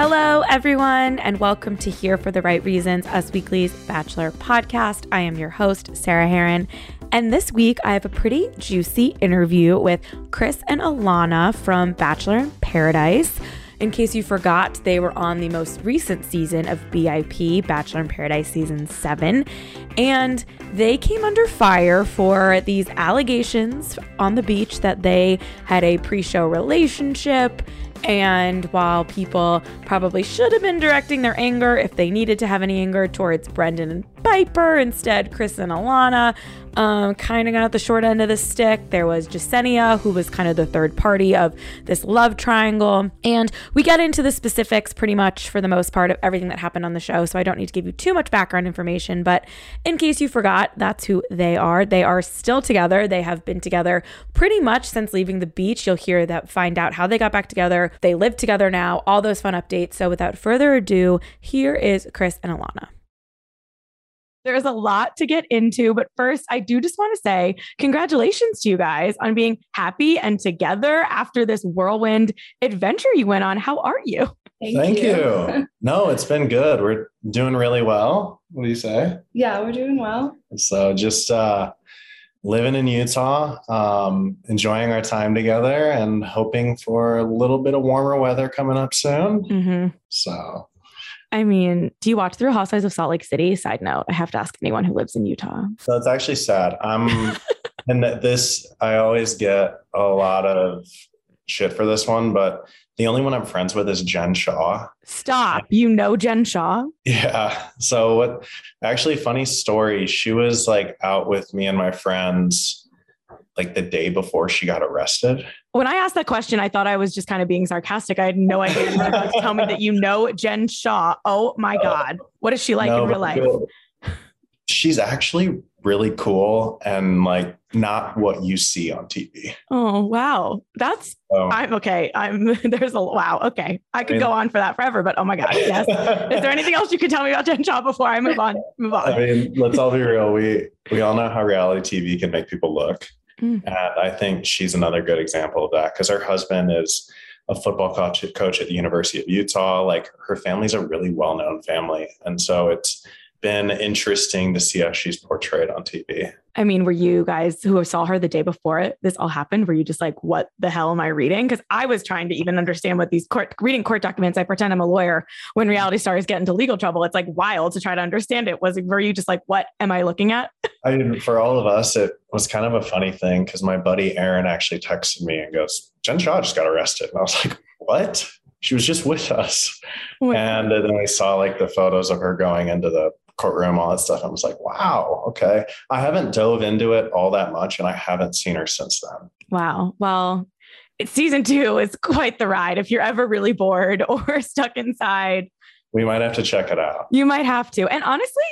Hello, everyone, and welcome to Here for the Right Reasons, Us Weekly's Bachelor podcast. I am your host, Sarah Heron, and this week I have a pretty juicy interview with Chris and Alana from Bachelor in Paradise. In case you forgot, they were on the most recent season of BIP, Bachelor in Paradise Season 7, and they came under fire for these allegations on the beach that they had a pre-show relationship. And while people probably should have been directing their anger, if they needed to have any anger, towards Brendan and Piper, instead Chris and Alana kind of got the short end of the stick. There was Jessenia, who was kind of the third party of this love triangle. And we get into the specifics pretty much for the most part of everything that happened on the show, so I don't need to give you too much background information. But in case you forgot, that's who they are. They are still together. They have been together pretty much since leaving the beach. You'll hear that, find out how they got back together. They live together now, all those fun updates. So without further ado, here is Chris and Alana. There's a lot to get into, but first, I do just want to say congratulations to you guys on being happy and together after this whirlwind adventure you went on. How are you? Thank you. No, it's been good. We're doing really well. What do you say? Yeah, we're doing well. So just living in Utah, enjoying our time together and hoping for a little bit of warmer weather coming up soon. Mm-hmm. So... I mean, do you watch The Real Housewives of Salt Lake City? Side note, I have to ask anyone who lives in Utah. So it's actually sad. And I always get a lot of shit for this one, but the only one I'm friends with is Jen Shah. Stop. You know Jen Shah? Yeah. So actually, funny story. She was like out with me and my friends like the day before she got arrested. When I asked that question, I thought I was just kind of being sarcastic. I had no idea you were about to tell me that you know Jen Shah. Oh my God. What is she like in real life? She's actually really cool and like not what you see on TV. Oh, wow. I'm okay. Wow. Okay. I could go on for that forever, but oh my God. Yes. Is there anything else you can tell me about Jen Shah before I move on? I mean, let's all be real. We all know how reality TV can make people look. And I think she's another good example of that because her husband is a football coach at the University of Utah. Like her family's a really well-known family. And so it's been interesting to see how she's portrayed on TV. I mean, were you guys who saw her the day before this all happened? Were you just like, what the hell am I reading? Because I was trying to even understand what reading court documents. I pretend I'm a lawyer when reality stars get into legal trouble. It's like wild to try to understand it. Were you just like, what am I looking at? I mean, for all of us, it was kind of a funny thing because my buddy Aaron actually texted me and goes, Jen Shah just got arrested. And I was like, what? She was just with us. And then I saw like the photos of her going into the courtroom, all that stuff. I was like, wow, okay. I haven't dove into it all that much and I haven't seen her since then. Wow. Well, season 2 is quite the ride. If you're ever really bored or stuck inside, we might have to check it out. You might have to. And honestly,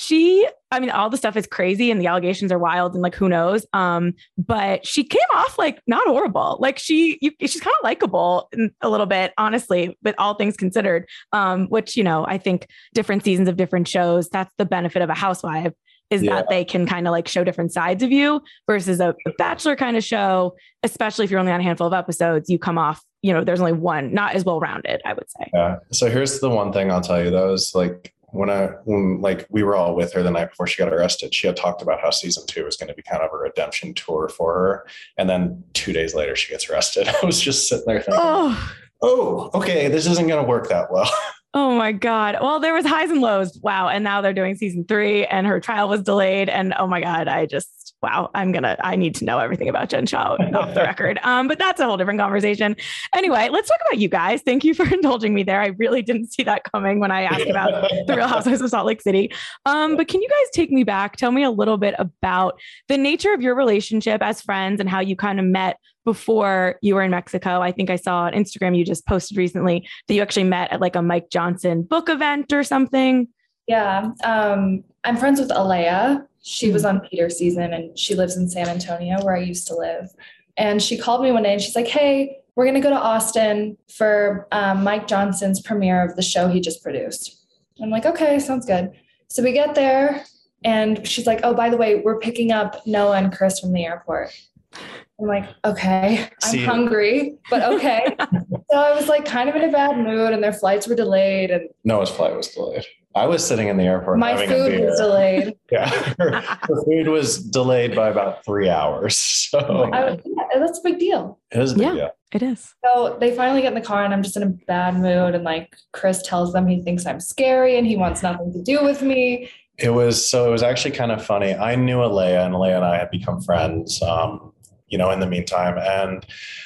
all the stuff is crazy and the allegations are wild and like, who knows? But she came off like not horrible. Like she's kind of likable a little bit, honestly, with all things considered, which, I think different seasons of different shows, that's the benefit of a housewife is that they can kind of like show different sides of you versus a Bachelor kind of show, especially if you're only on a handful of episodes, you come off, there's only one, not as well-rounded, I would say. Yeah. So here's the one thing I'll tell you though, is like, when like we were all with her the night before she got arrested, she had talked about how season 2 was going to be kind of a redemption tour for her. And then 2 days later, she gets arrested. I was just sitting there thinking, oh, okay, this isn't going to work that well. Oh my God. Well, there was highs and lows. Wow. And now they're doing season 3 and her trial was delayed. And oh my God, I need to know everything about Jen Shah off the record. But that's a whole different conversation. Anyway, let's talk about you guys. Thank you for indulging me there. I really didn't see that coming when I asked about The Real Housewives of Salt Lake City. But can you guys take me back? Tell me a little bit about the nature of your relationship as friends and how you kind of met before you were in Mexico. I think I saw on Instagram, you just posted recently that you actually met at like a Mike Johnson book event or something. Yeah. I'm friends with Alea. She was on Peter's season and she lives in San Antonio where I used to live. And she called me one day and she's like, hey, we're going to go to Austin for Mike Johnson's premiere of the show he just produced. I'm like, okay, sounds good. So we get there and she's like, oh, by the way, we're picking up Noah and Chris from the airport. I'm like, okay, I'm hungry, but okay. So I was like kind of in a bad mood and their flights were delayed and Noah's flight was delayed. I was sitting in the airport. my having food a beer. was delayed. Yeah. Her food was delayed by about 3 hours. So That's a big deal. it was a big deal. It is. So they finally get in the car and I'm just in a bad mood. And like Chris tells them he thinks I'm scary and he wants nothing to do with me. It was actually kind of funny. I knew Alea and I had become friends, in the meantime. And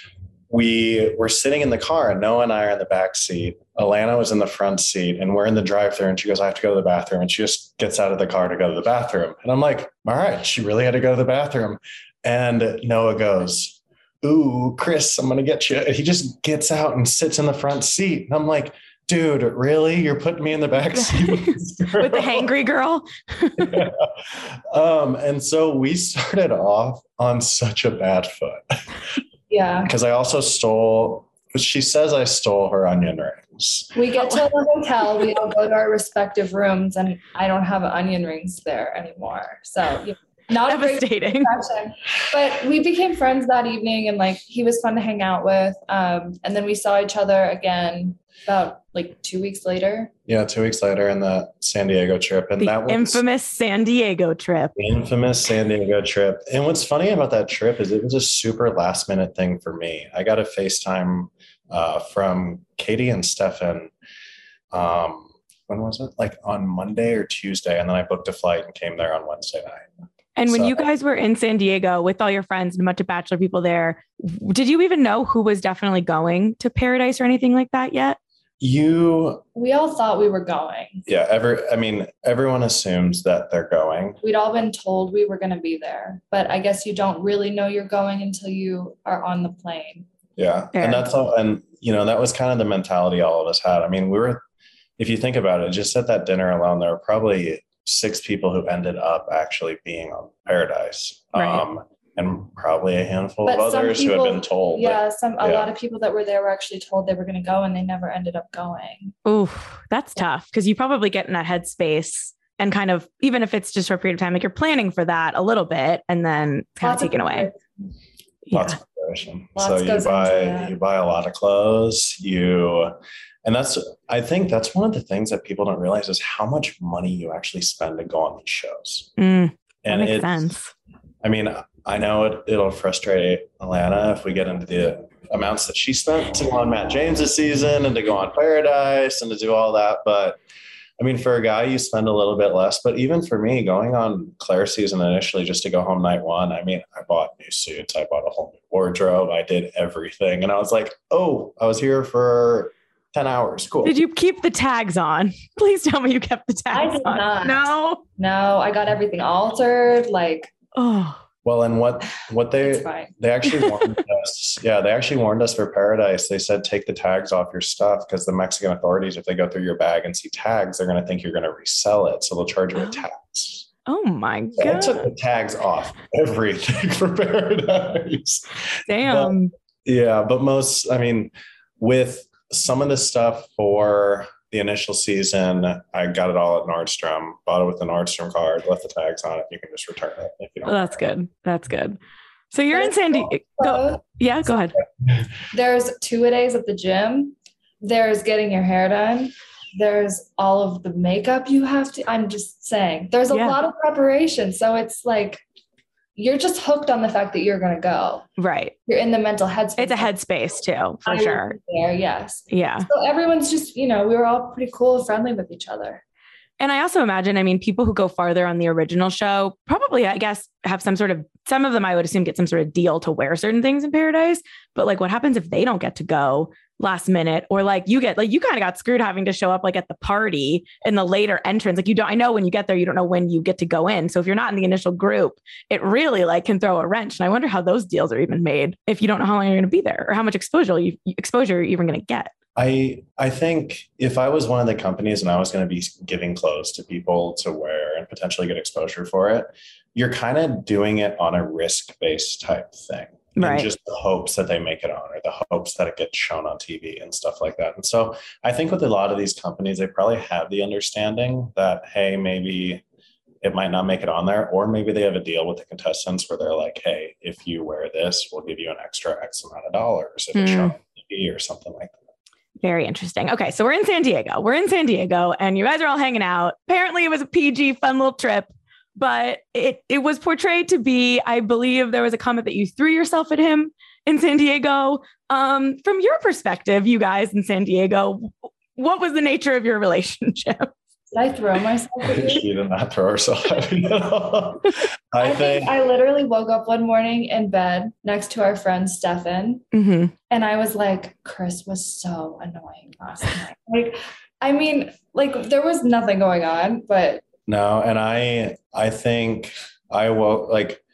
we were sitting in the car and Noah and I are in the back seat. Alana was in the front seat and we're in the drive-thru and she goes, I have to go to the bathroom. And she just gets out of the car to go to the bathroom. And I'm like, all right, she really had to go to the bathroom. And Noah goes, ooh, Chris, I'm going to get you. And he just gets out and sits in the front seat. And I'm like, dude, really? You're putting me in the back seat with the hangry girl? Yeah. And so we started off on such a bad foot. Yeah. Because she says I stole her onion rings. We get to the hotel, we all go to our respective rooms, and I don't have onion rings there anymore. So not devastating. But we became friends that evening, and like he was fun to hang out with. And then we saw each other again about like 2 weeks later. Yeah, 2 weeks later in the San Diego trip. And that was infamous San Diego trip. Infamous San Diego trip. And what's funny about that trip is it was a super last minute thing for me. I got a FaceTime from Katie and Stefan. When was it? Like on Monday or Tuesday. And then I booked a flight and came there on Wednesday night. And when you guys were in San Diego with all your friends and a bunch of Bachelor people there, did you even know who was definitely going to Paradise or anything like that yet? We all thought we were going. Yeah. Everyone assumes that they're going. We'd all been told we were going to be there, but I guess you don't really know you're going until you are on the plane. Yeah. Fair. And that's all. And, that was kind of the mentality all of us had. I mean, if you think about it, just at that dinner alone, there were probably 6 people who ended up actually being on Paradise. Right. And probably a handful of others who had been told. Yeah, a lot of people that were there were actually told they were going to go and they never ended up going. Ooh, that's tough because you probably get in that headspace and kind of, even if it's just for a period of time, like you're planning for that a little bit and then kind of taken away. Lots of preparation. So you buy a lot of clothes, I think that's one of the things that people don't realize is how much money you actually spend to go on these shows. And that makes sense. I mean, I know it'll frustrate Alana if we get into the amounts that she spent to go on Matt James's season and to go on Paradise and to do all that. But I mean, for a guy, you spend a little bit less. But even for me, going on Claire's season initially just to go home night one, I mean, I bought new suits. I bought a whole new wardrobe. I did everything. And I was like, oh, I was here for 10 hours. Cool. Did you keep the tags on? Please tell me you kept the tags I did on. Not. No, I got everything altered. Well, and what they actually warned us. Yeah, they actually warned us for Paradise. They said, take the tags off your stuff because the Mexican authorities, if they go through your bag and see tags, they're going to think you're going to resell it. So they'll charge you a tax. Oh my God. I took the tags off everything for Paradise. Damn. But with some of the stuff for the initial season, I got it all at Nordstrom, bought it with the Nordstrom card, left the tags on it. You can just return it if you don't. That's good. That's good. So you're in San Diego. Go ahead. There's 2-a-days at the gym. There's getting your hair done. There's all of the makeup you have to, I'm just saying, there's a lot of preparation. So it's like, you're just hooked on the fact that you're going to go. Right. You're in the mental headspace. It's a headspace too, for sure. There, yes. Yeah. So everyone's just, we were all pretty cool and friendly with each other. And I also imagine, people who go farther on the original show probably, I guess, have some of them, I would assume, get some sort of deal to wear certain things in Paradise. But like, what happens if they don't get to go last minute, or you kind of got screwed having to show up at the party in the later entrance? I know when you get there, you don't know when you get to go in. So if you're not in the initial group, it really can throw a wrench. And I wonder how those deals are even made if you don't know how long you're going to be there or how much exposure you're even going to get. I think if I was one of the companies and I was going to be giving clothes to people to wear and potentially get exposure for it, you're kind of doing it on a risk-based type thing. Right. And just the hopes that they make it on, or the hopes that it gets shown on TV and stuff like that. And so I think with a lot of these companies, they probably have the understanding that, hey, maybe it might not make it on there, or maybe they have a deal with the contestants where they're like, hey, if you wear this, we'll give you an extra X amount of dollars if it's shown on TV or something like that. Very interesting. Okay, so we're in San Diego and you guys are all hanging out. Apparently it was a PG fun little trip, but it was portrayed to be, I believe there was a comment that you threw yourself at him in San Diego. From your perspective, you guys in San Diego, what was the nature of your relationship? Did I throw myself at you? She did not throw herself at me. I think I literally woke up one morning in bed next to our friend Stefan. Mm-hmm. And I was like, Chris was so annoying last night. Like, I mean, like there was nothing going on, but. No. And I think I woke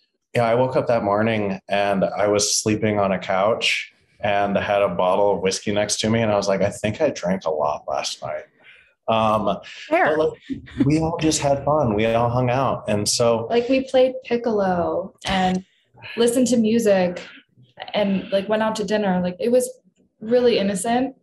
up that morning and I was sleeping on a couch and had a bottle of whiskey next to me. And I was like, I think I drank a lot last night. But like, we all just had fun. We all hung out. And so like we played piccolo and listened to music and like went out to dinner. Like it was really innocent.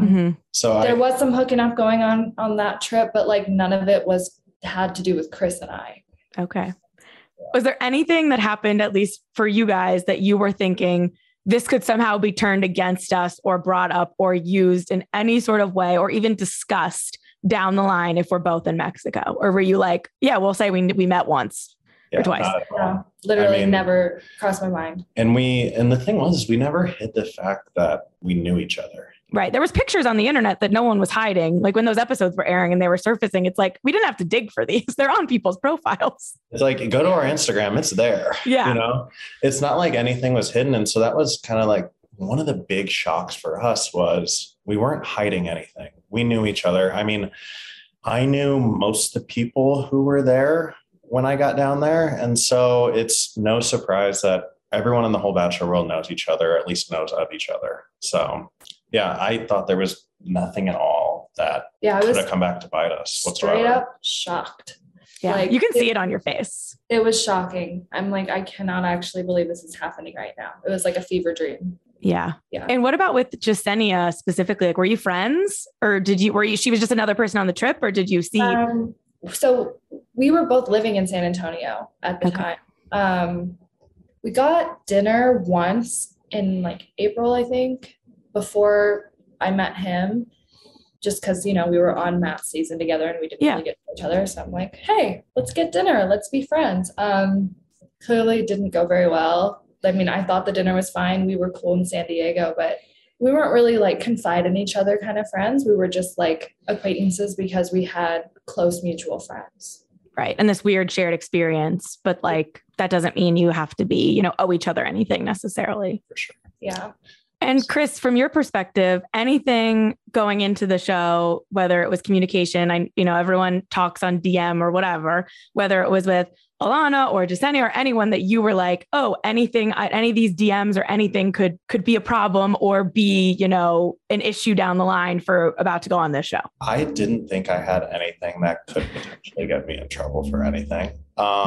So there was some hooking up going on that trip, but like none of it had to do with Chris and I. Okay. Was there anything that happened, at least for you guys, that you were thinking this could somehow be turned against us or brought up or used in any sort of way or even discussed down the line if we're both in Mexico? Or were you like, yeah, we'll say we met once or twice? No, literally never crossed my mind. And the thing was, we never hid the fact that we knew each other. Right. There was pictures on the internet that no one was hiding. Like when those episodes were airing and they were surfacing, it's like, we didn't have to dig for these. They're on people's profiles. It's like, go to our Instagram. It's there. Yeah. You know, it's not like anything was hidden. And so that was kind of like one of the big shocks for us was we weren't hiding anything. We knew each other. I mean, I knew most of the people who were there when I got down there. And so it's no surprise that everyone in the whole Bachelor world knows each other, or at least knows of each other. So yeah, I thought there was nothing at all that could have come back to bite us whatsoever. Straight up shocked. Yeah, like, you can see it on your face. It was shocking. I'm like, I cannot actually believe this is happening right now. It was like a fever dream. Yeah. And what about with Jessenia specifically? Like, were you friends or she was just another person on the trip, or did you see? So we were both living in San Antonio at the time. We got dinner once in like April, I think, before I met him, just because, we were on Matt's season together and we didn't really get to each other. So I'm like, hey, let's get dinner. Let's be friends. Clearly it didn't go very well. I mean, I thought the dinner was fine. We were cool in San Diego, but we weren't really like confide in each other kind of friends. We were just like acquaintances because we had close mutual friends. Right. And this weird shared experience, but like, that doesn't mean you have to be, owe each other anything necessarily. For sure. Yeah. And Chris, from your perspective, anything going into the show, whether it was communication, everyone talks on DM or whatever, whether it was with Alana or Jessenia or anyone that you were like, oh, anything, any of these DMs or anything could be a problem or be, an issue down the line for about to go on this show? I didn't think I had anything that could potentially get me in trouble for anything.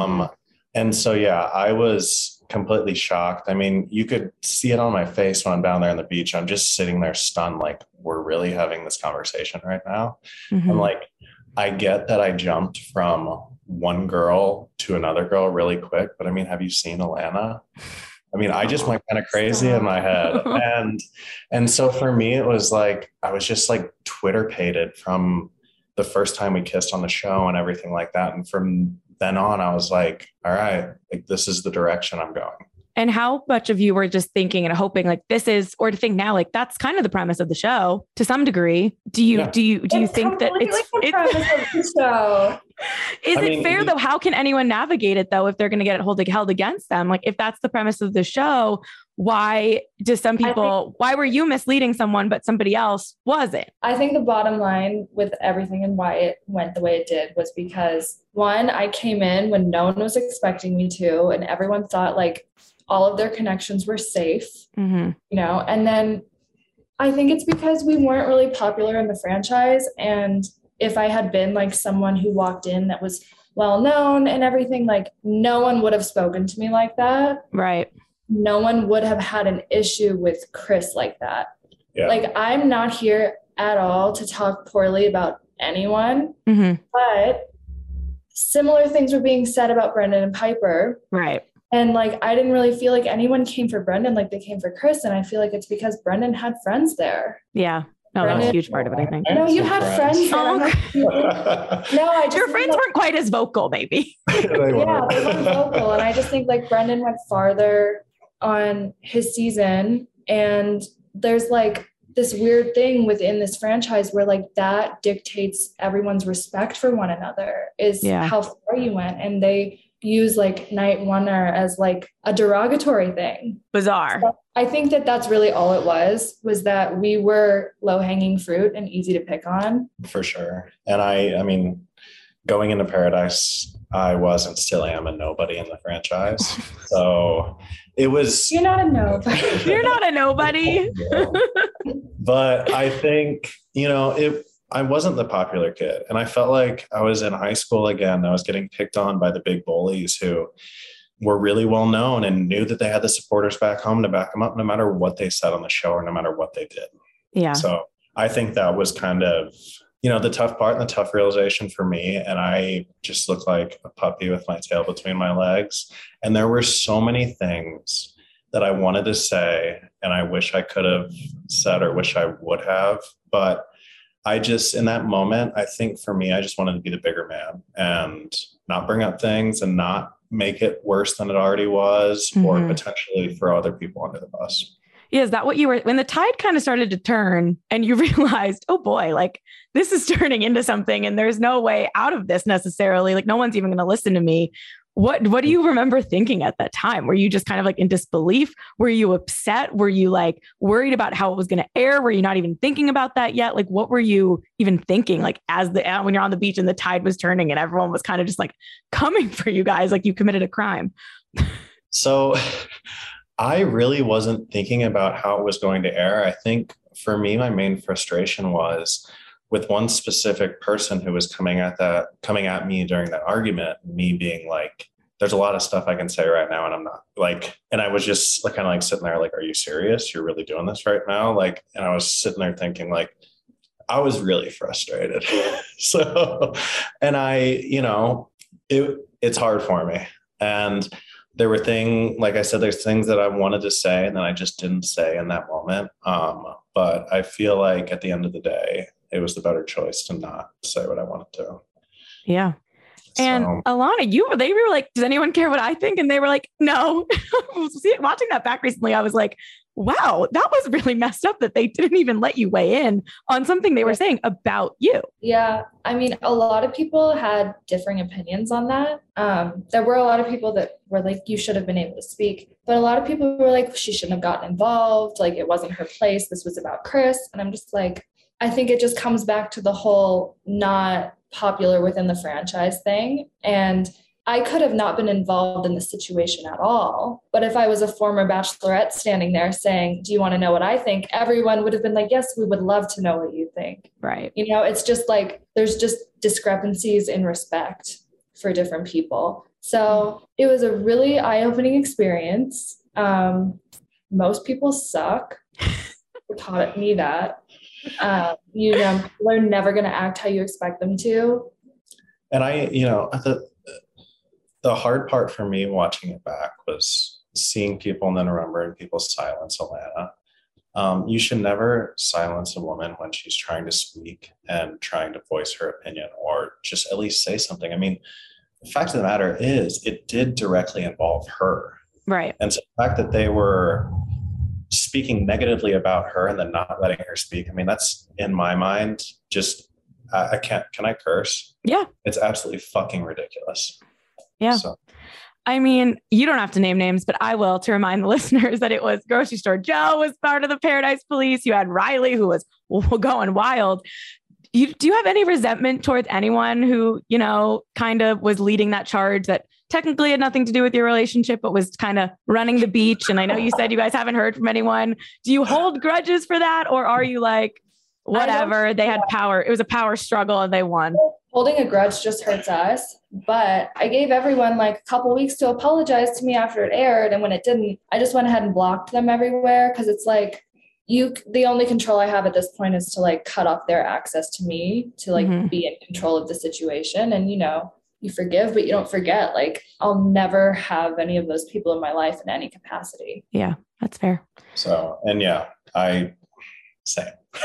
And so, yeah, I was completely shocked. I mean, you could see it on my face when I'm down there on the beach. I'm just sitting there stunned, like, we're really having this conversation right now. Mm-hmm. I'm like, I get that I jumped from one girl to another girl really quick, but I mean, have you seen Alana? I mean, I just went kind of crazy in my head. And so for me, it was like, I was just like Twitter pated from the first time we kissed on the show and everything like that. And from then on, I was like, all right, like this is the direction I'm going. And how much of you were just thinking and hoping like this is, or to think now, like that's kind of the premise of the show to some degree. Do you think that it's the premise of the show? Is it fair though? How can anyone navigate it though if they're going to get it held against them? Like if that's the premise of the show, why do some people? Why were you misleading someone but somebody else wasn't? I think the bottom line with everything and why it went the way it did was because one, I came in when no one was expecting me to, and everyone thought like all of their connections were safe, and then I think it's because we weren't really popular in the franchise. And if I had been like someone who walked in that was well known and everything, like no one would have spoken to me like that. Right. No one would have had an issue with Chris like that. Yeah. Like I'm not here at all to talk poorly about anyone, but similar things were being said about Brendan and Piper. Right. And like, I didn't really feel like anyone came for Brendan like they came for Chris. And I feel like it's because Brendan had friends there. Yeah. No, that's a Brendan- huge part of it, I think. No, you have friends. Oh, No, I just Your mean, friends like, weren't quite as vocal, maybe. They yeah, they were. weren't vocal. And I just think like Brendan went farther on his season. And there's like this weird thing within this franchise where like that dictates everyone's respect for one another is Yeah. how far you went. And they use like night oneer as like a derogatory thing. Bizarre. So I think that that's really all it was that we were low-hanging fruit and easy to pick on. For sure. And I mean, going into Paradise, I was and still am a nobody in the franchise. So it was. You're not a no, but You're not a nobody. But I think, I wasn't the popular kid. And I felt like I was in high school again. I was getting picked on by the big bullies who were really well known and knew that they had the supporters back home to back them up no matter what they said on the show or no matter what they did. Yeah. So I think that was kind of, the tough part and the tough realization for me. And I just looked like a puppy with my tail between my legs. And there were so many things that I wanted to say and I wish I could have said or wish I would have. But I just, in that moment, I think for me, I just wanted to be the bigger man and not bring up things and not make it worse than it already was, or potentially throw other people under the bus. Yeah, is that what you were, when the tide kind of started to turn and you realized, oh boy, like this is turning into something and there's no way out of this necessarily, like no one's even going to listen to me. What do you remember thinking at that time? Were you just kind of like in disbelief? Were you upset? Were you like worried about how it was going to air? Were you not even thinking about that yet? Like, what were you even thinking? Like when you're on the beach and the tide was turning and everyone was kind of just like coming for you guys, like you committed a crime. So I really wasn't thinking about how it was going to air. I think for me, my main frustration was with one specific person who was coming at me during that argument, me being like, there's a lot of stuff I can say right now. And I'm not like, and I was just like, kind of like sitting there like, are you serious? You're really doing this right now? Like, and I was sitting there thinking like, I was really frustrated. So, and it's hard for me. And there were like I said, there's things that I wanted to say and then I just didn't say in that moment. But I feel like at the end of the day, it was the better choice to not say what I wanted to. Yeah. And So, Alana, they were like, does anyone care what I think? And they were like, no. Watching that back recently, I was like, wow, that was really messed up that they didn't even let you weigh in on something they were saying about you. Yeah. I mean, a lot of people had differing opinions on that. There were a lot of people that were like, you should have been able to speak. But a lot of people were like, she shouldn't have gotten involved. Like, it wasn't her place. This was about Chris. And I'm just like, I think it just comes back to the whole not popular within the franchise thing. And I could have not been involved in the situation at all. But if I was a former bachelorette standing there saying, do you want to know what I think? Everyone would have been like, yes, we would love to know what you think. Right. It's just like, there's just discrepancies in respect for different people. So it was a really eye-opening experience. Most people suck. Taught me that. People are never going to act how you expect them to. and the hard part for me watching it back was seeing people and then remembering people's silence. Alana, you should never silence a woman when she's trying to speak and trying to voice her opinion or just at least say something. I mean, the fact of the matter is it did directly involve her. Right. And so the fact that they were speaking negatively about her and then not letting her speak, I mean, that's in my mind, just, can I curse? Yeah. It's absolutely fucking ridiculous. Yeah. So. I mean, you don't have to name names, but I will to remind the listeners that it was Grocery Store Joe was part of the Paradise Police. You had Riley, who was going wild. Do you have any resentment towards anyone who, kind of was leading that charge that technically had nothing to do with your relationship, but was kind of running the beach? And I know you said you guys haven't heard from anyone. Do you hold grudges for that? Or are you like, whatever, they had power. It was a power struggle and they won. Holding a grudge just hurts us. But I gave everyone like a couple weeks to apologize to me after it aired. And when it didn't, I just went ahead and blocked them everywhere. Cause it's like, the only control I have at this point is to like cut off their access to me to like be in control of the situation. And, you forgive, but you don't forget. Like, I'll never have any of those people in my life in any capacity. Yeah, that's fair. So, and yeah, same.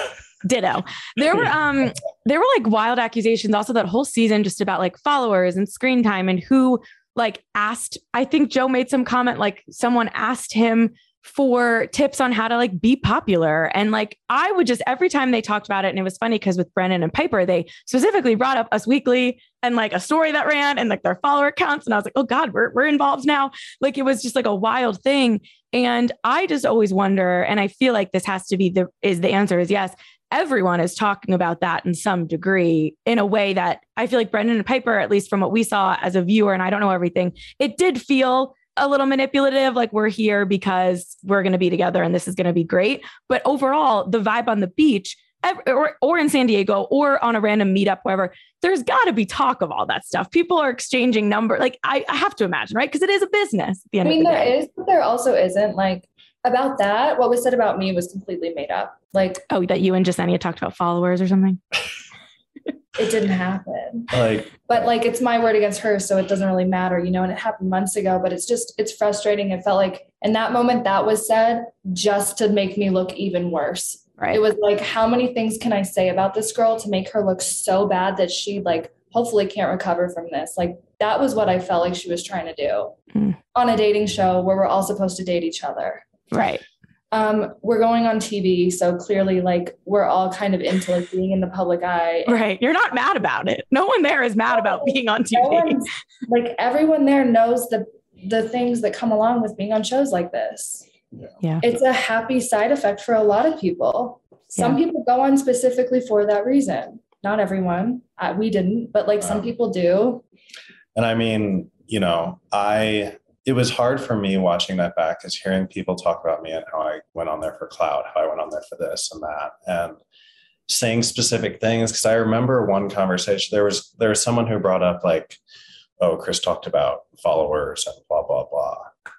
Ditto. There were like wild accusations also that whole season just about like followers and screen time and who like asked, I think Joe made some comment, like someone asked him for tips on how to like be popular. And like, I would just, every time they talked about it, and it was funny because with Brennan and Piper, they specifically brought up Us Weekly and like a story that ran and like their follower counts. And I was like, oh God, we're involved now. Like, it was just like a wild thing. And I just always wonder, and I feel like this has to be the answer is yes. Everyone is talking about that in some degree in a way that I feel like Brendan and Piper, at least from what we saw as a viewer, and I don't know everything, it did feel a little manipulative, like we're here because we're going to be together and this is going to be great. But overall, the vibe on the beach or in San Diego or on a random meetup, wherever, there's got to be talk of all that stuff. People are exchanging numbers. Like I have to imagine, right? Because it is a business at the end of the day. There is, but there also isn't. Like about that, what was said about me was completely made up. Like, oh, that you and Jasenia talked about followers or something? It didn't happen. But like, it's my word against hers, so it doesn't really matter, and it happened months ago, but it's frustrating. It felt like in that moment that was said just to make me look even worse. Right. It was like, how many things can I say about this girl to make her look so bad that she like hopefully can't recover from this? Like, that was what I felt like she was trying to do on a dating show where we're all supposed to date each other. Right. We're going on TV, so clearly like we're all kind of into like being in the public eye. Right. You're not mad about it. No one there is mad about being on TV. Like everyone there knows the things that come along with being on shows like this. Yeah. It's a happy side effect for a lot of people. Some people go on specifically for that reason. Not everyone. We didn't, but like some people do. And I mean, it was hard for me watching that back, is hearing people talk about me and how I went on there for clout, how I went on there for this and that, and saying specific things. Because I remember one conversation, there was someone who brought up like, oh, Chris talked about followers and blah, blah, blah.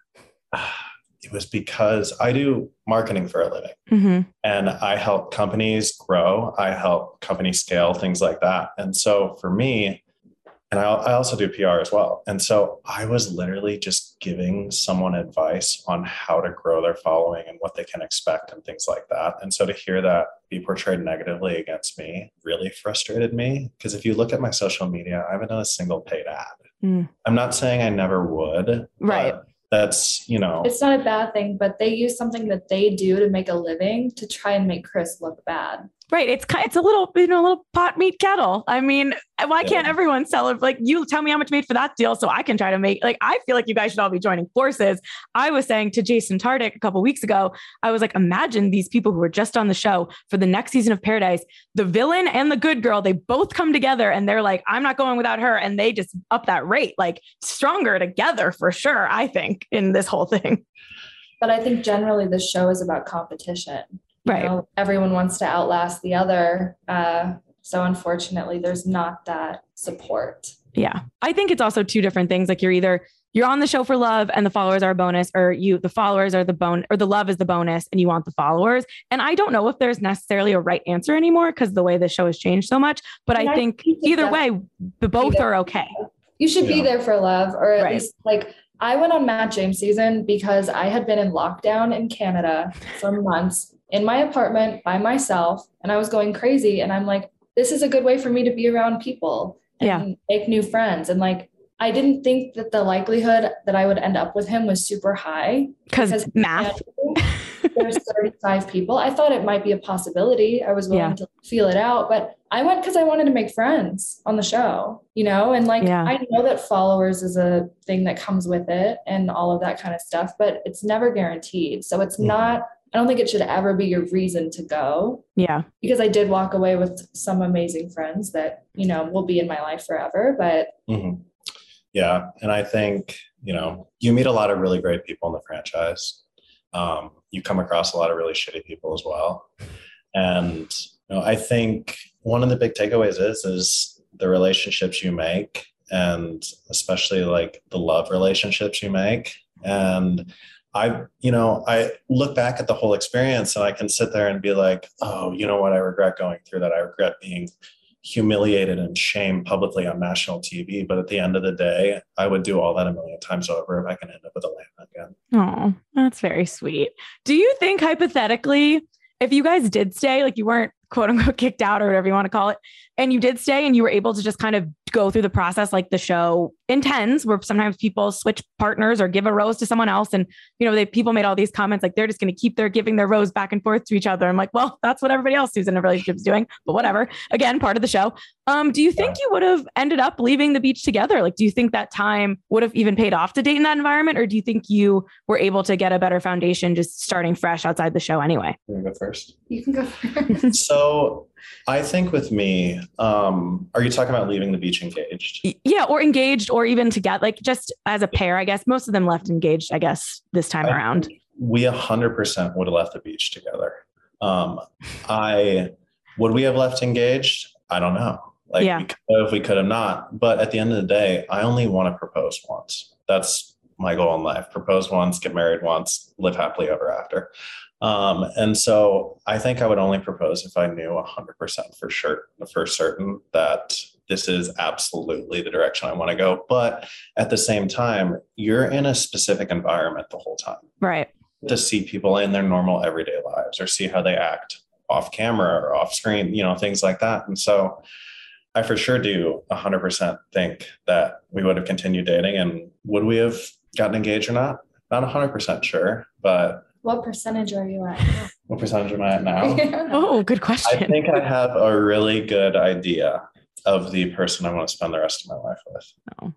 It was because I do marketing for a living and I help companies grow. I help companies scale, things like that. And so for me, and I also do PR as well. And so I was literally just giving someone advice on how to grow their following and what they can expect and things like that. And so to hear that be portrayed negatively against me really frustrated me. Because if you look at my social media, I haven't done a single paid ad. I'm not saying I never would. Right. But that's, it's not a bad thing, but they use something that they do to make a living to try and make Chris look bad. Right. It's a little, little pot meat kettle. I mean, why can't everyone sell it? Like, you tell me how much you made for that deal so I can try to make, like, I feel like you guys should all be joining forces. I was saying to Jason Tardik a couple of weeks ago, I was like, imagine these people who were just on the show for the next season of Paradise, the villain and the good girl, they both come together and they're like, I'm not going without her. And they just up that rate, like stronger together for sure, I think, in this whole thing. But I think generally this show is about competition. Right. Everyone wants to outlast the other. So unfortunately, there's not that support. Yeah. I think it's also two different things. Like you're on the show for love and the followers are a bonus, or the followers are the bone, or the love is the bonus and you want the followers. And I don't know if there's necessarily a right answer anymore because the way the show has changed so much. But I think either way, both are okay. You should be there for love, or at least like I went on Matt James season because I had been in lockdown in Canada for months in my apartment by myself, and I was going crazy. And I'm like, this is a good way for me to be around people and make new friends. And like, I didn't think that the likelihood that I would end up with him was super high because math. There's 35 people. I thought it might be a possibility. I was willing to feel it out, but I went because I wanted to make friends on the show, and like, I know that followers is a thing that comes with it and all of that kind of stuff, but it's never guaranteed. So it's not, I don't think it should ever be your reason to go. Yeah. Because I did walk away with some amazing friends that, will be in my life forever, but. Yeah. And I think, you meet a lot of really great people in the franchise. You come across a lot of really shitty people as well. And, I think one of the big takeaways is the relationships you make, and especially like the love relationships you make. And I look back at the whole experience and I can sit there and be like, oh, you know what? I regret going through that. I regret being humiliated and shamed publicly on national TV. But at the end of the day, I would do all that a million times over if I can end up with Atlanta again. Oh, that's very sweet. Do you think hypothetically, if you guys did stay, like you weren't quote unquote kicked out or whatever you want to call it. And you did stay and you were able to just kind of go through the process like the show intends, where sometimes people switch partners or give a rose to someone else. And, people made all these comments like they're just going to keep giving their rose back and forth to each other. I'm like, well, that's what everybody else who's in a relationship is doing, but whatever. Again, part of the show. Do you think you would have ended up leaving the beach together? Like, do you think that time would have even paid off to date in that environment? Or do you think you were able to get a better foundation just starting fresh outside the show anyway? You can go first. You can go first. So I think with me, are you talking about leaving the beach engaged? Yeah, or engaged, or even together, like just as a pair, I guess. Most of them left engaged, I guess, this time around. We 100% would have left the beach together. Would we have left engaged? I don't know. We could have not. But at the end of the day, I only want to propose once. That's my goal in life. Propose once, get married once, live happily ever after. And so I think I would only propose if I knew 100% for certain that this is absolutely the direction I want to go. But at the same time, you're in a specific environment the whole time. Right. To see people in their normal everyday lives or see how they act off camera or off screen, things like that. And so I for sure do 100% think that we would have continued dating. And would we have gotten engaged or not? Not 100% sure, but what percentage are you at now? What percentage am I at now? Yeah. Oh, good question. I think I have a really good idea of the person I want to spend the rest of my life with. Oh.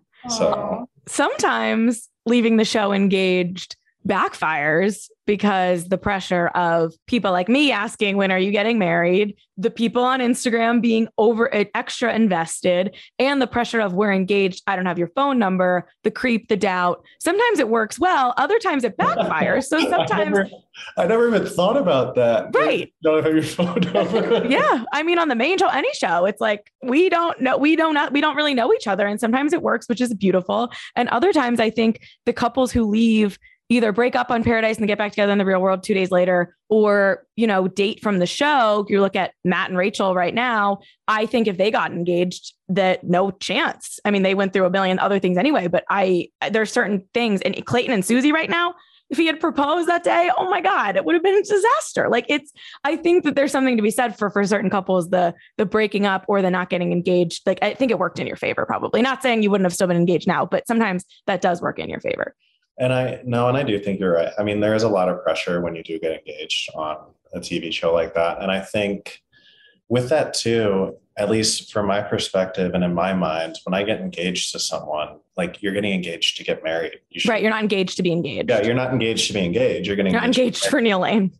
So sometimes leaving the show engaged backfires because the pressure of people like me asking, when are you getting married? The people on Instagram being extra invested, and the pressure of we're engaged. I don't have your phone number, the creep, the doubt. Sometimes it works well. Other times it backfires. So sometimes I never even thought about that. Right. Don't have your phone number. Yeah. I mean, on the main show, any show, it's like, we don't really know each other. And sometimes it works, which is beautiful. And other times I think the couples who leave either break up on Paradise and get back together in the real world 2 days later, or, date from the show. You look at Matt and Rachel right now. I think if they got engaged, that no chance. I mean, they went through a million other things anyway, but there's certain things. And Clayton and Susie right now, if he had proposed that day, oh my God, it would have been a disaster. I think that there's something to be said for certain couples, the breaking up or the not getting engaged. I think it worked in your favor, probably. Not saying you wouldn't have still been engaged now, but sometimes that does work in your favor. And I do think you're right. I mean, there is a lot of pressure when you do get engaged on a TV show like that. And I think with that too, at least from my perspective and in my mind, when I get engaged to someone, you're getting engaged to get married. Right. You're not engaged to be engaged. Yeah. You're not engaged to be engaged. You're not engaged for Neil Lane.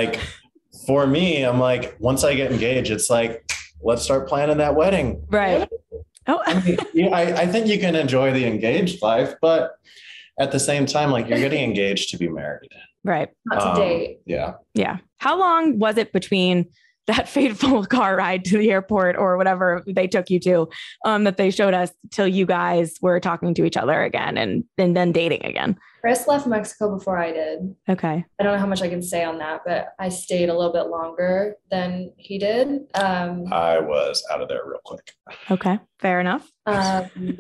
For me, I'm once I get engaged, it's let's start planning that wedding. Right. Oh, I think you can enjoy the engaged life, but at the same time, you're getting engaged to be married. Right. Not to date. Yeah. Yeah. How long was it between that fateful car ride to the airport or whatever they took you to, that they showed us, till you guys were talking to each other again and then dating again? Chris left Mexico before I did. Okay. I don't know how much I can say on that, but I stayed a little bit longer than he did. I was out of there real quick. Okay. Fair enough. And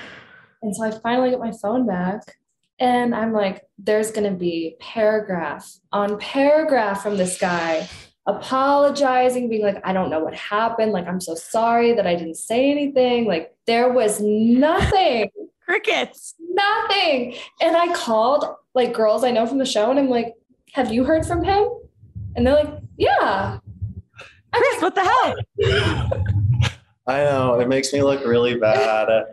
so I finally get my phone back. And I'm like, there's going to be paragraph on paragraph from this guy apologizing, being like, I don't know what happened. I'm so sorry that I didn't say anything. There was nothing. Crickets. Nothing. And I called girls I know from the show and I'm like, have you heard from him? And they're like, yeah. Chris, what the hell? I know. It makes me look really bad.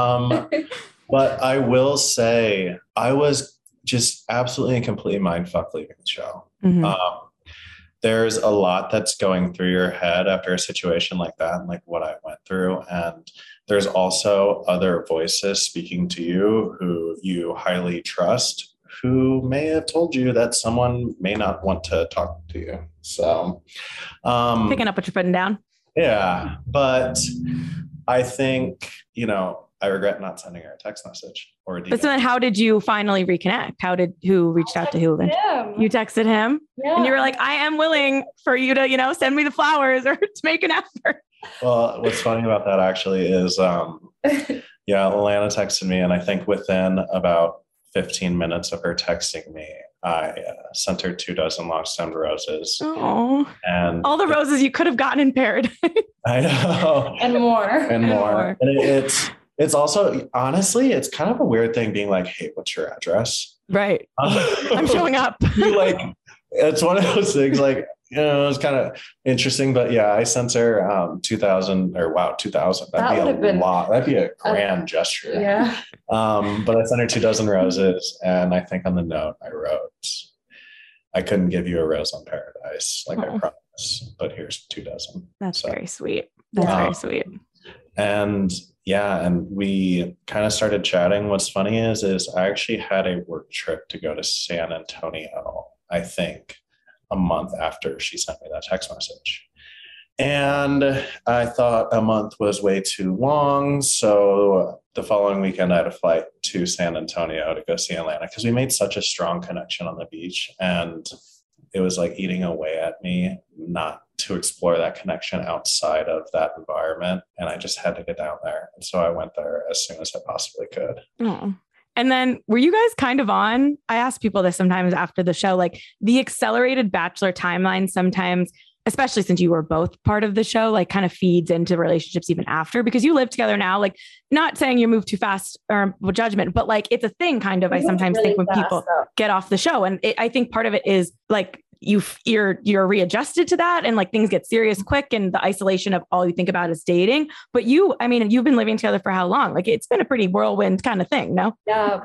But I will say I was just absolutely and completely mindfuck leaving the show. Mm-hmm. There's a lot that's going through your head after a situation like that and what I went through. And there's also other voices speaking to you who you highly trust, who may have told you that someone may not want to talk to you. So picking up what you're putting down. Yeah. But I think, I regret not sending her a text message or a DM. But so then how did you finally reconnect? Who reached out to who then? You texted him? Yeah. And you were like, I am willing for you to, send me the flowers or to make an effort. Well, what's funny about that actually is, Alana texted me, and I think within about 15 minutes of her texting me, I sent her 24 long-stemmed roses. Oh, and all the roses you could have gotten in paradise. I know. And more. And more. And it's also, honestly, it's kind of a weird thing being like, hey, what's your address? Right. I'm showing up. It's one of those things like, it was kind of interesting, but yeah, I sent her 2000. That'd be a lot. That'd be a grand gesture. Yeah. But I sent her 24 roses, and I think on the note I wrote, I couldn't give you a rose on paradise, like I promised, but here's 24. That's very sweet. That's very sweet. And yeah, and we kind of started chatting. What's funny is I actually had a work trip to go to San Antonio, I think, a month after she sent me that text message. And I thought a month was way too long. So the following weekend, I had a flight to San Antonio to go see Atlanta because we made such a strong connection on the beach. And it was like eating away at me not to explore that connection outside of that environment. And I just had to get down there. And so I went there as soon as I possibly could. Oh. And then were you guys kind of on, I ask people this sometimes after the show, like the accelerated Bachelor timeline sometimes, especially since you were both part of the show, like kind of feeds into relationships even after, because you live together now, like not saying you move too fast or with judgment, but like it's a thing kind of, I sometimes think when people get off the show. And I think part of it is like you're readjusted to that and like things get serious quick and the isolation of all you think about is dating. But you've been living together for how long? Like it's been a pretty whirlwind kind of thing, no? Yeah,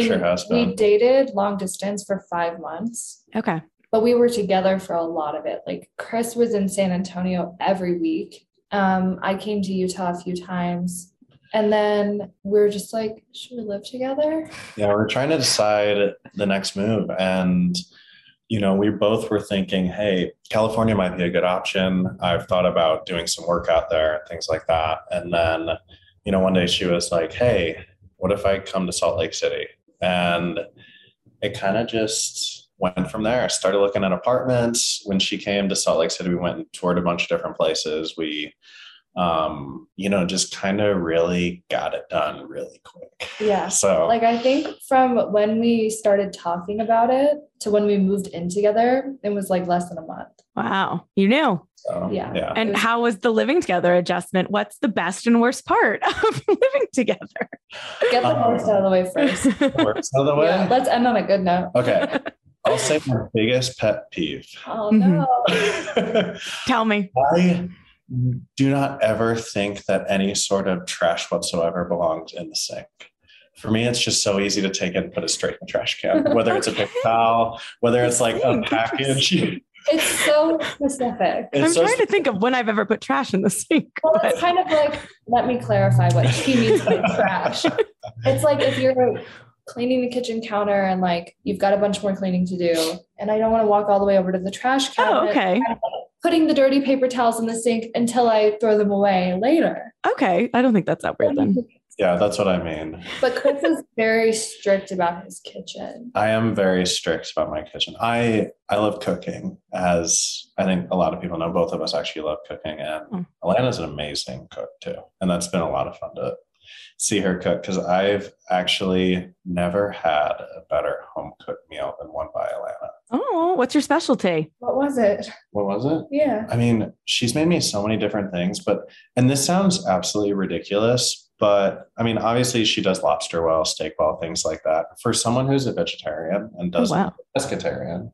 we dated long distance for 5 months. Okay. But we were together for a lot of it. Like Chris was in San Antonio every week. I came to Utah a few times. And then we were just like, should we live together? Yeah, we're trying to decide the next move. And we both were thinking, hey, California might be a good option. I've thought about doing some work out there and things like that. And then, one day she was like, hey, what if I come to Salt Lake City? And it kind of just went from there. I started looking at apartments. When she came to Salt Lake City, we went and toured a bunch of different places. We just kind of really got it done really quick. Yeah. So like, I think from when we started talking about it to when we moved in together, it was like less than a month. Wow. You knew. So, yeah. And how was the living together adjustment? What's the best and worst part of living together? Get the worst out of the way first. Worst out of the way? Yeah, let's end on a good note. Okay. I'll say my biggest pet peeve. Oh, no. Tell me. I do not ever think that any sort of trash whatsoever belongs in the sink. For me, it's just so easy to take it and put it straight in the trash can, whether it's a paper towel, whether it's like a package. It's so specific. I'm trying to think of when I've ever put trash in the sink. Well, it's kind of like, let me clarify what she means by trash. It's like if you're cleaning the kitchen counter and like you've got a bunch more cleaning to do, and I don't want to walk all the way over to the trash cabinet. Oh, okay. Putting the dirty paper towels in the sink until I throw them away later. Okay. I don't think that's that weird then. Yeah, that's what I mean. But Chris is very strict about his kitchen. I am very strict about my kitchen. I love cooking, as I think a lot of people know. Both of us actually love cooking, and Alana's an amazing cook too. And that's been a lot of fun to see her cook, because I've actually never had a better home cooked meal than one by Alana. Oh, what's your specialty? What was it? What was it? Yeah. I mean, she's made me so many different things, and this sounds absolutely ridiculous, but I mean, obviously she does lobster well, steak well, things like that. For someone who's a vegetarian and does pescatarian.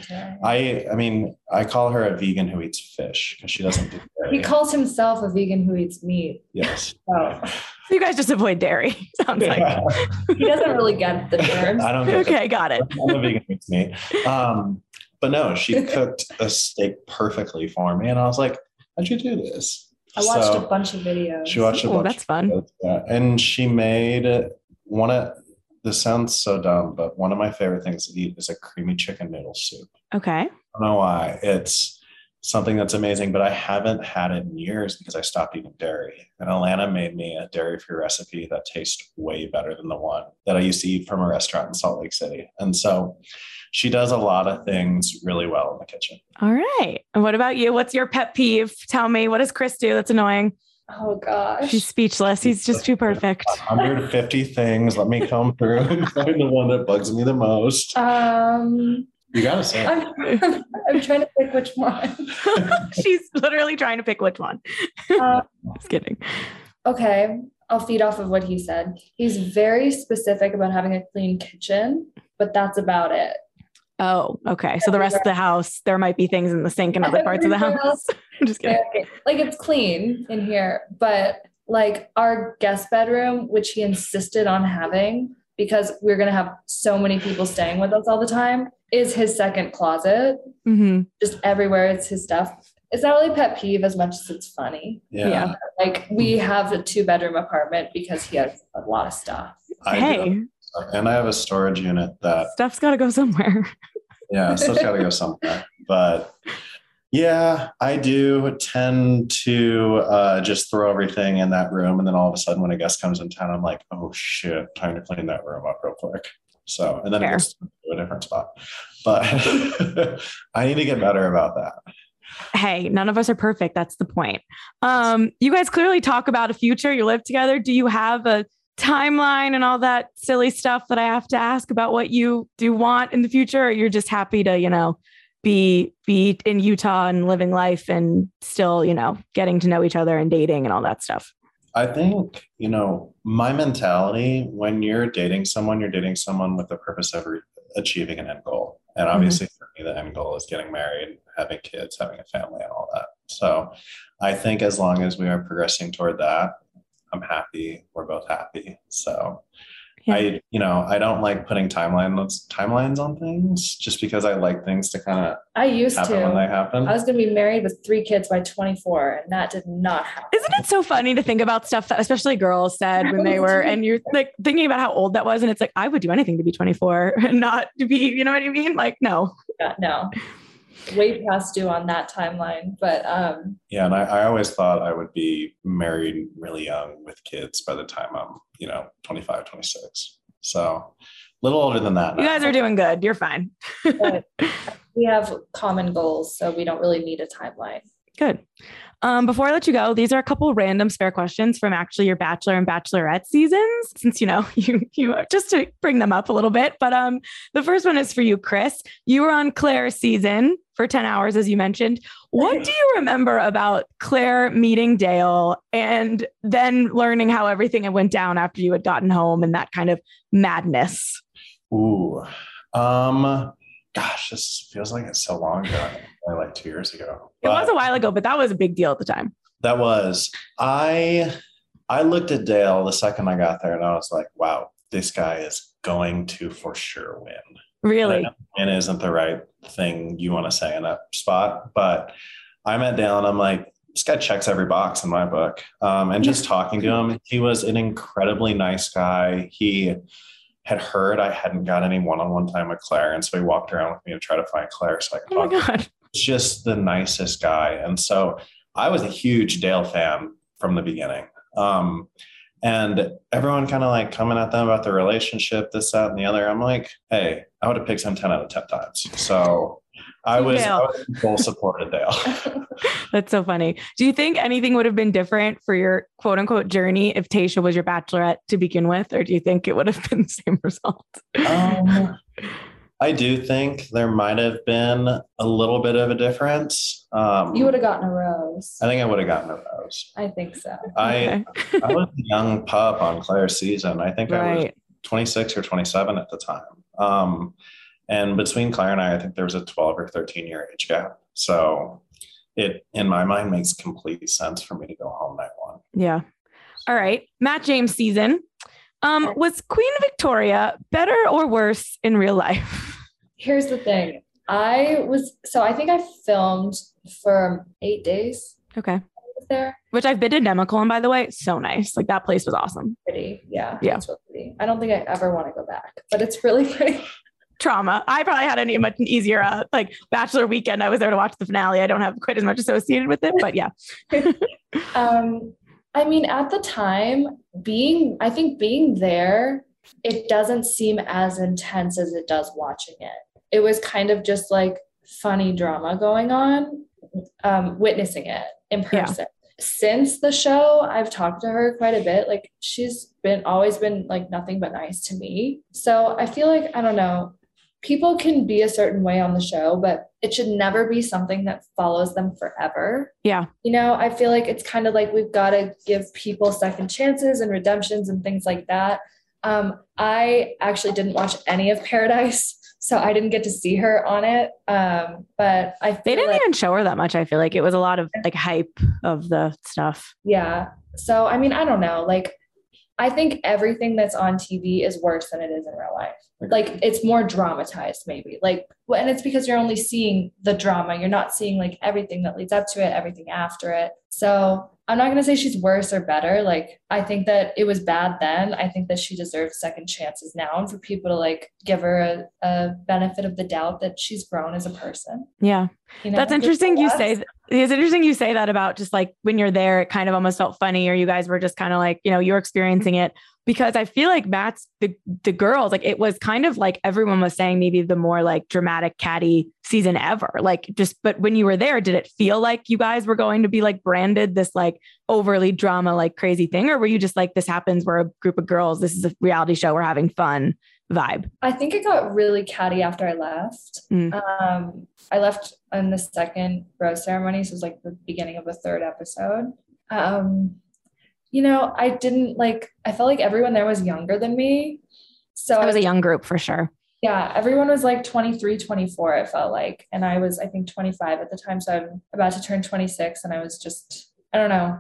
I call her a vegan who eats fish because she doesn't do dairy. He calls himself a vegan who eats meat. Yes. Oh. So you guys just avoid dairy. Sounds like. He doesn't really get the terms. I don't get Okay, got it. I'm a vegan who eats meat. But no, she cooked a steak perfectly for me, and I was like, how'd you do this? I watched a bunch of videos. She watched a bunch. That's fun. Videos, yeah. And she made this sounds so dumb, but one of my favorite things to eat is a creamy chicken noodle soup. Okay. I don't know why. It's something that's amazing, but I haven't had it in years because I stopped eating dairy. And Alana made me a dairy-free recipe that tastes way better than the one that I used to eat from a restaurant in Salt Lake City. And so she does a lot of things really well in the kitchen. All right. And what about you? What's your pet peeve? Tell me, what does Chris do that's annoying? Oh gosh. She's speechless. He's just too perfect. 150 things. Let me comb through and find the one that bugs me the most. You gotta say. I'm trying to pick which one. She's literally trying to pick which one. Just kidding. Okay. I'll feed off of what he said. He's very specific about having a clean kitchen, but that's about it. Oh, okay. So the rest of the house, there might be things in the sink and other parts of the house. I'm just kidding. Like it's clean in here, but like our guest bedroom, which he insisted on having because we're going to have so many people staying with us all the time, is his second closet. Mm-hmm. Just everywhere it's his stuff. It's not really pet peeve as much as it's funny. Yeah. Like we have a 2-bedroom apartment because he has a lot of stuff. And I have a storage unit that stuff's got to go somewhere. Yeah, stuff's got to go somewhere. But yeah, I do tend to just throw everything in that room. And then all of a sudden when a guest comes in town, I'm like, oh shit, time to clean that room up real quick. So, and then it goes to a different spot. But I need to get better about that. Hey, none of us are perfect. That's the point. You guys clearly talk about a future. You live together. Do you have a timeline and all that silly stuff that I have to ask about what you do want in the future? Or you're just happy to, be in Utah and living life and still, getting to know each other and dating and all that stuff? I think, my mentality, when you're dating someone with the purpose of achieving an end goal. And obviously for me, the end goal is getting married, having kids, having a family and all that. So I think as long as we are progressing toward that, I'm happy. We're both happy. So yeah. I don't like putting timelines on things just because I like things to kind of happen when they happen. I was going to be married with 3 kids by 24 and that did not happen. Isn't it so funny to think about stuff that especially girls said when they were, and you're like thinking about how old that was. And it's like, I would do anything to be 24 and not to be, you know what I mean? Like, no. Yeah, no. Way past due on that timeline, but yeah, and I always thought I would be married really young with kids by the time I'm 25, 26. So a little older than that now. You guys are doing good. You're fine. We have common goals, so we don't really need a timeline. Good. Before I let you go, these are a couple random spare questions from actually your Bachelor and Bachelorette seasons, since, you just to bring them up a little bit. But the first one is for you, Chris. You were on Claire's season for 10 hours, as you mentioned. What do you remember about Claire meeting Dale and then learning how everything had went down after you had gotten home and that kind of madness? Ooh, gosh, this feels like it's so long ago. Like 2 years ago. It was a while ago, but that was a big deal at the time. That was. I looked at Dale the second I got there and I was like, wow, this guy is going to for sure win. Really? And isn't the right thing you want to say in that spot. But I met Dale and I'm like, this guy checks every box in my book. And just talking to him, he was an incredibly nice guy. He had heard I hadn't got any one-on-one time with Claire. And so he walked around with me to try to find Claire so I could talk. Oh my God. Just the nicest guy. And so I was a huge Dale fan from the beginning. And everyone kind of like coming at them about the relationship, this, that, and the other. I'm like, hey, I would have picked him 10 out of 10 times. So I was in full support of Dale. That's so funny. Do you think anything would have been different for your quote unquote journey if Tayshia was your bachelorette to begin with? Or do you think it would have been the same result? I do think there might have been a little bit of a difference. You would have gotten a rose. I think I would have gotten a rose. I think so. I was a young pup on Claire's season. I think I was 26 or 27 at the time. And between Claire and I think there was a 12 or 13 year age gap. So it, in my mind, makes complete sense for me to go home night one. Yeah. All right. Matt James season. Was Queen Victoria better or worse in real life? Here's the thing. I think I filmed for 8 days. Okay. There. Which I've been to Nemacolin, by the way. So nice. Like that place was awesome. Pretty. Yeah. It's really pretty. I don't think I ever want to go back, but it's really pretty. Trauma. I probably had a much easier bachelor weekend. I was there to watch the finale. I don't have quite as much associated with it, but yeah. I mean, at the time, being there, it doesn't seem as intense as it does watching it. It was kind of just like funny drama going on, witnessing it in person. since the show, I've talked to her quite a bit. Like she's always been like nothing but nice to me. So I feel like, I don't know, people can be a certain way on the show, but it should never be something that follows them forever. Yeah. I feel like it's kind of like we've got to give people second chances and redemptions and things like that. I actually didn't watch any of Paradise, so I didn't get to see her on it. But they didn't even show her that much. I feel like it was a lot of like hype of the stuff. Yeah. So, I mean, I don't know. Like, I think everything that's on TV is worse than it is in real life. Like it's more dramatized maybe, like, and it's because you're only seeing the drama. You're not seeing like everything that leads up to it, everything after it. So I'm not going to say she's worse or better. Like, I think that it was bad then. I think that she deserves second chances now, and for people to like give her a benefit of the doubt that she's grown as a person. Yeah. That's interesting. It's interesting you say that about just like when you're there, it kind of almost felt funny, or you guys were just kind of like, you're experiencing it, because I feel like Matt's the girls, like it was kind of like everyone was saying maybe the more like dramatic catty season ever. Like but when you were there, did it feel like you guys were going to be like branded this like overly drama, like crazy thing? Or were you just like, this happens, we're a group of girls, this is a reality show, we're having fun vibe? I think it got really catty after I left. I left in the second rose ceremony. So it was like the beginning of the third episode. I felt like everyone there was younger than me. So it was a young group for sure. Yeah. Everyone was like 23, 24, it felt like. And I was, I think 25 at the time. So I'm about to turn 26, and I was just, I don't know.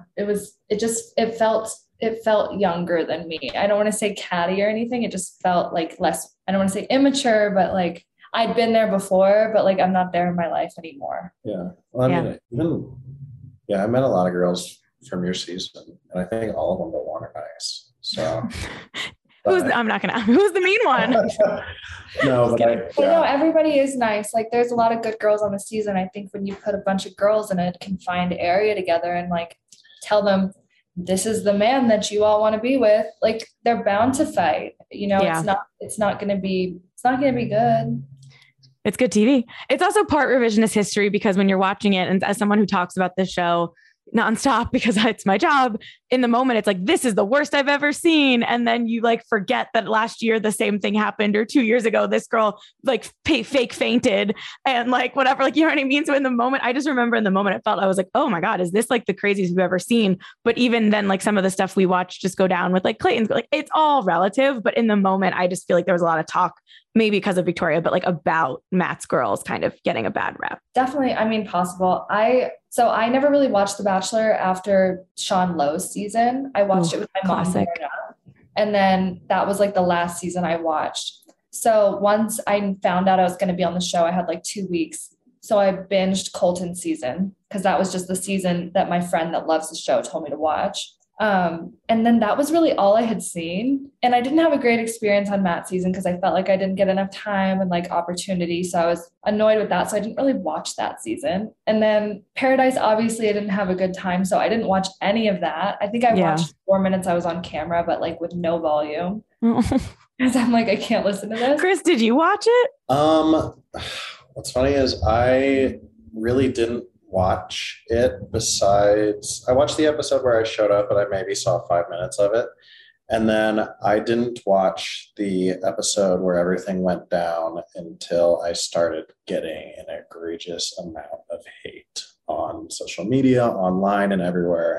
It felt younger than me. I don't want to say catty or anything. It just felt like less, I don't want to say immature, but like I'd been there before, but like I'm not there in my life anymore. Yeah. Well, I mean, I met a lot of girls from your season, and I think all of them but one are nice. So who's the mean one? No, but I know everybody is nice. Like there's a lot of good girls on the season. I think when you put a bunch of girls in a confined area together and like tell them this is the man that you all want to be with, like they're bound to fight. It's not going to be good. It's good TV. It's also part revisionist history, because when you're watching it, and as someone who talks about this show nonstop because it's my job, in the moment, it's like, this is the worst I've ever seen. And then you like forget that last year, the same thing happened, or 2 years ago, this girl like fake fainted and like, whatever, like, you know what I mean? So in the moment, I just remember in the moment, I was like, oh my God, is this like the craziest we've ever seen? But even then, like some of the stuff we watched just go down with like Clayton's, like it's all relative. But in the moment, I just feel like there was a lot of talk, maybe because of Victoria, but like about Matt's girls kind of getting a bad rep. Definitely. I mean, possible. So I never really watched The Bachelor after Sean Lowe's season. I watched it with my mom growing up. And then that was like the last season I watched. So once I found out I was going to be on the show, I had like 2 weeks. So I binged Colton's season, because that was just the season that my friend that loves the show told me to watch. And then that was really all I had seen. And I didn't have a great experience on Matt's season because I felt like I didn't get enough time and like opportunity. So I was annoyed with that. So I didn't really watch that season. And then Paradise, obviously I didn't have a good time. So I didn't watch any of that. I think I watched 4 minutes I was on camera, but like with no volume. Because I'm like, I can't listen to this. Chris, did you watch it? What's funny is I really didn't watch it. Besides, I watched the episode where I showed up, and I maybe saw 5 minutes of it. And then I didn't watch the episode where everything went down until I started getting an egregious amount of hate on social media, online, and everywhere.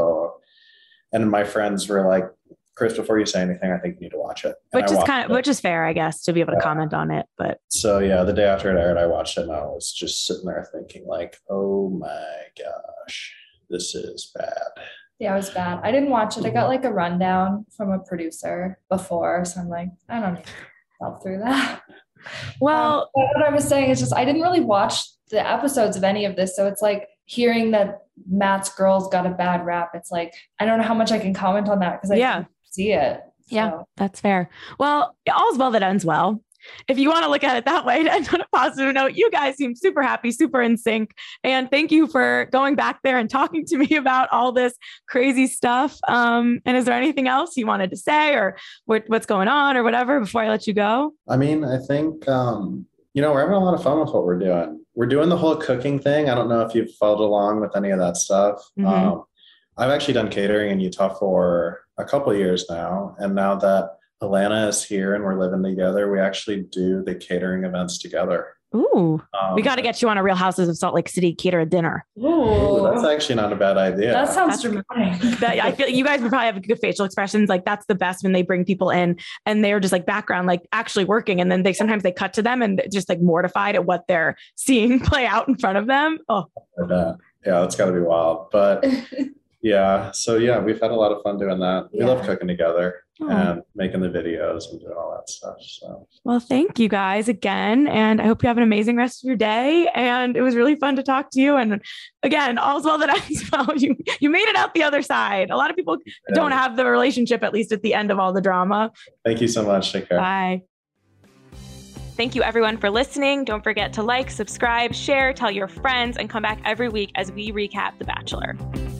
And my friends were like, Chris, before you say anything, I think you need to watch it. Which is fair, I guess, to be able to comment on it. But so yeah, the day after it aired, I watched it, and I was just sitting there thinking like, oh my gosh, this is bad. Yeah, it was bad. I didn't watch it. I got like a rundown from a producer before. So I'm like, I don't need to help through that. Well, what I was saying is just, I didn't really watch the episodes of any of this. So it's like hearing that Matt's girls got a bad rap. It's like, I don't know how much I can comment on that because I didn't see it. So. Yeah, that's fair. Well, all's well that ends well. If you want to look at it that way, and on a positive note, you guys seem super happy, super in sync. And thank you for going back there and talking to me about all this crazy stuff. And is there anything else you wanted to say, or what's going on or whatever before I let you go? I mean, I think, we're having a lot of fun with what we're doing. We're doing the whole cooking thing. I don't know if you've followed along with any of that stuff. Mm-hmm. I've actually done catering in Utah for a couple of years now. And now that Alana is here and we're living together, we actually do the catering events together. Ooh, we got to get you on a Real Houses of Salt Lake City cater a dinner. Ooh, that's actually not a bad idea. That sounds dramatic. I feel like you guys would probably have good facial expressions. Like that's the best when they bring people in and they're just like background, like actually working. And then sometimes they cut to them and just like mortified at what they're seeing play out in front of them. Oh, I bet. Yeah, that's got to be wild. But yeah, so yeah, we've had a lot of fun doing that. We love cooking together and making the videos and doing all that stuff. So, well, thank you guys again. And I hope you have an amazing rest of your day. And it was really fun to talk to you. And again, all's well that ends well. You made it out the other side. A lot of people don't have the relationship, at least at the end of all the drama. Thank you so much. Take care. Bye. Thank you everyone for listening. Don't forget to like, subscribe, share, tell your friends, and come back every week as we recap The Bachelor.